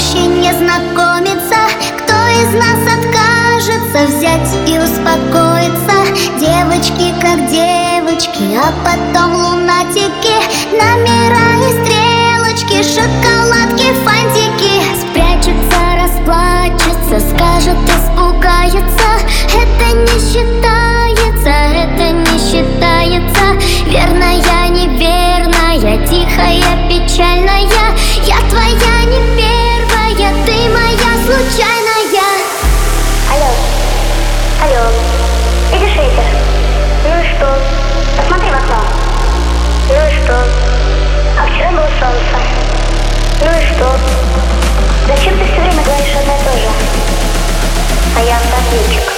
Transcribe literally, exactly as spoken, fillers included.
проще не знакомиться? Кто из нас откажется взять и успокоиться? Девочки как девочки, а потом лунатики, номера и стрелочки, шоколадки, фантики. Спрячется, расплачется, скажет, испугается. Это не считается, это не считается. Верная, неверная, тихая, печальная. Я твоя не первая, ты моя случайная. Алло, алло, видишь ветер? Ну и что? Посмотри в окно. Ну и что? А вчера было солнце. Ну и что? Зачем ты все время говоришь одно и то же? А я автоответчик.